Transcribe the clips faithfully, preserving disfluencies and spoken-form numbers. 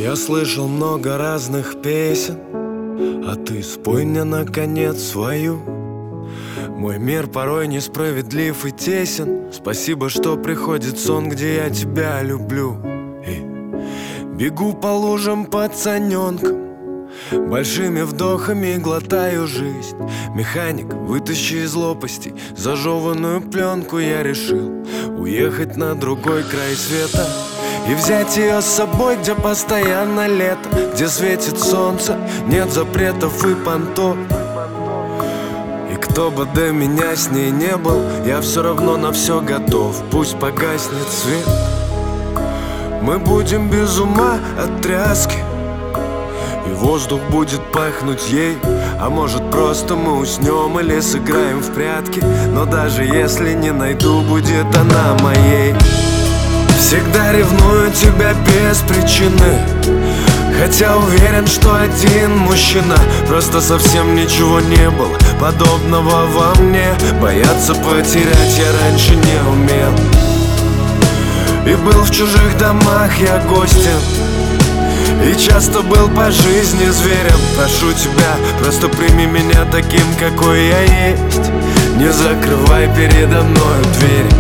Я слышал много разных песен, а ты спой мне наконец свою. Мой мир порой несправедлив и тесен. Спасибо, что приходит сон, где я тебя люблю. И бегу по лужам пацаненком, большими вдохами глотаю жизнь. Механик, вытащи из лопастей зажеванную пленку. Я решил уехать на другой край света и взять ее с собой, где постоянно лето, где светит солнце, нет запретов и понтов. И кто бы до меня с ней не был, я все равно на все готов. Пусть погаснет свет, мы будем без ума от тряски, и воздух будет пахнуть ей. А может, просто мы уснем или сыграем в прятки. Но даже если не найду, будет она моей. Всегда ревную тебя без причины, хотя уверен, что один мужчина. Просто совсем ничего не было подобного во мне. Бояться потерять я раньше не умел, и был в чужих домах я гостем, и часто был по жизни зверем. Прошу тебя, просто прими меня таким, какой я есть. Не закрывай передо мною дверь.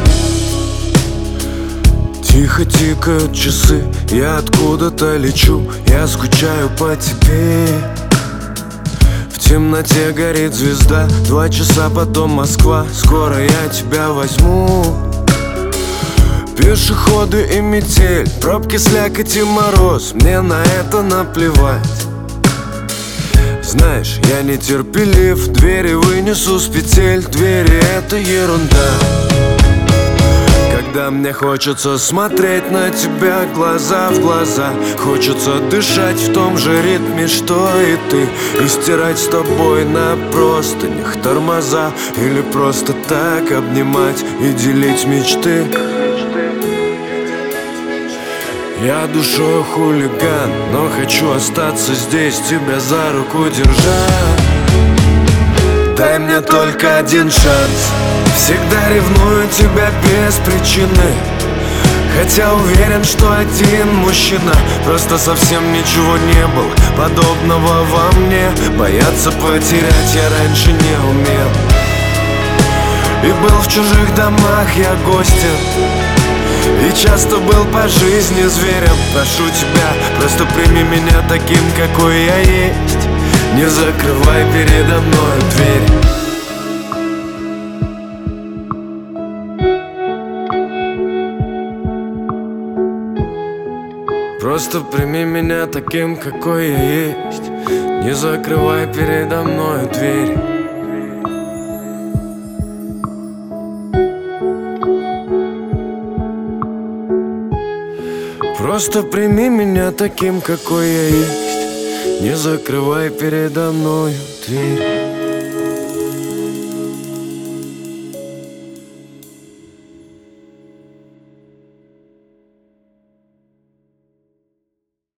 Тихо тикают часы, я откуда-то лечу. Я скучаю по тебе. В темноте горит звезда. Два часа, потом Москва. Скоро я тебя возьму. Пешеходы и метель, пробки, слякоть и мороз. Мне на это наплевать. Знаешь, я нетерпелив, двери вынесу с петель. Двери — это ерунда. Когда мне хочется смотреть на тебя глаза в глаза, хочется дышать в том же ритме, что и ты, и стирать с тобой на простынях тормоза, или просто так обнимать и делить мечты. Я душой хулиган, но хочу остаться здесь, тебя за руку держать. Дай мне только один шанс. Всегда ревную тебя без причины, хотя уверен, что один мужчина. Просто совсем ничего не было подобного во мне. Бояться потерять я раньше не умел, и был в чужих домах я гостем, и часто был по жизни зверем. Прошу тебя, просто прими меня таким, какой я есть. Не закрывай передо мною дверь. Просто прими меня таким, какой я есть. Не закрывай передо мною дверь. Просто прими меня таким, какой я есть. Не закрывай передо мною дверь.